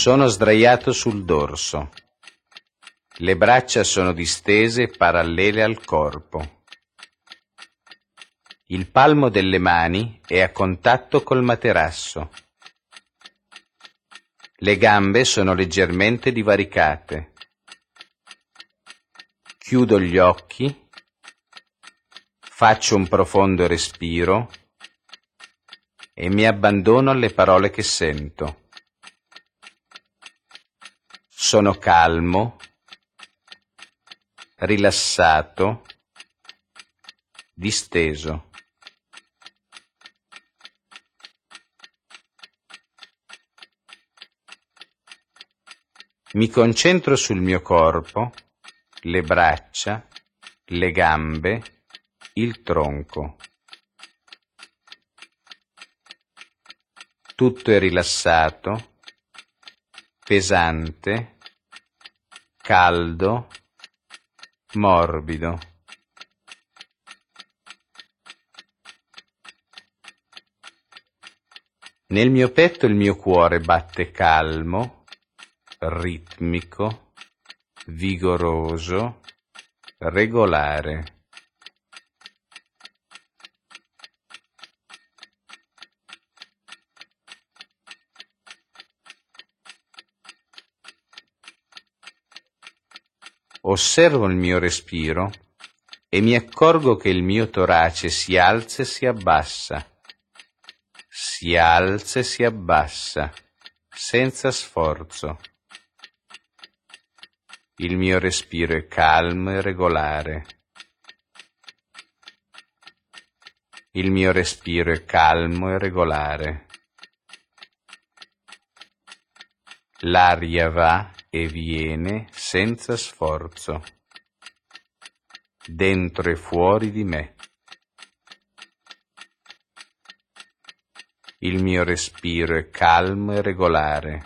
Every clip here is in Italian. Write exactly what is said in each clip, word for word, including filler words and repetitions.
Sono sdraiato sul dorso. Le braccia sono distese parallele al corpo. Il palmo delle mani è a contatto col materasso. Le gambe sono leggermente divaricate. Chiudo gli occhi, faccio un profondo respiro e mi abbandono alle parole che sento. Sono calmo, rilassato, disteso. Mi concentro sul mio corpo, le braccia, le gambe, il tronco. Tutto è rilassato, pesante, caldo, morbido. Nel mio petto il mio cuore batte calmo, ritmico, vigoroso, regolare. Osservo il mio respiro e mi accorgo che il mio torace si alza e si abbassa, si alza e si abbassa, senza sforzo. Il mio respiro è calmo e regolare. Il mio respiro è calmo e regolare. L'aria va e viene senza sforzo, dentro e fuori di me. Il mio respiro è calmo e regolare.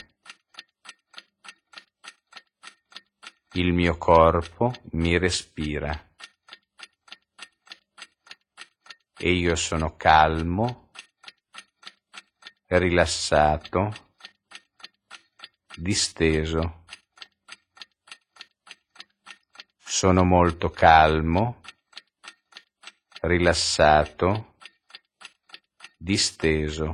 Il mio corpo mi respira. E io sono calmo, rilassato, disteso. Sono molto calmo, rilassato, disteso.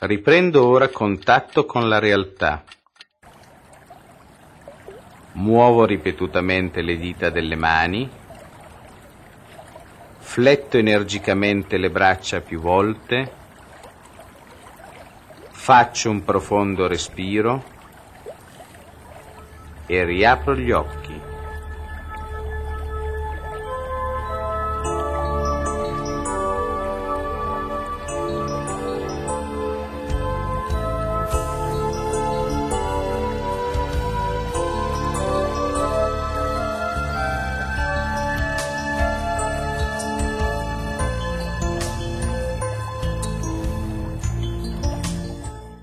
Riprendo ora contatto con la realtà. Muovo ripetutamente le dita delle mani, fletto energicamente le braccia più volte, faccio un profondo respiro e riapro gli occhi.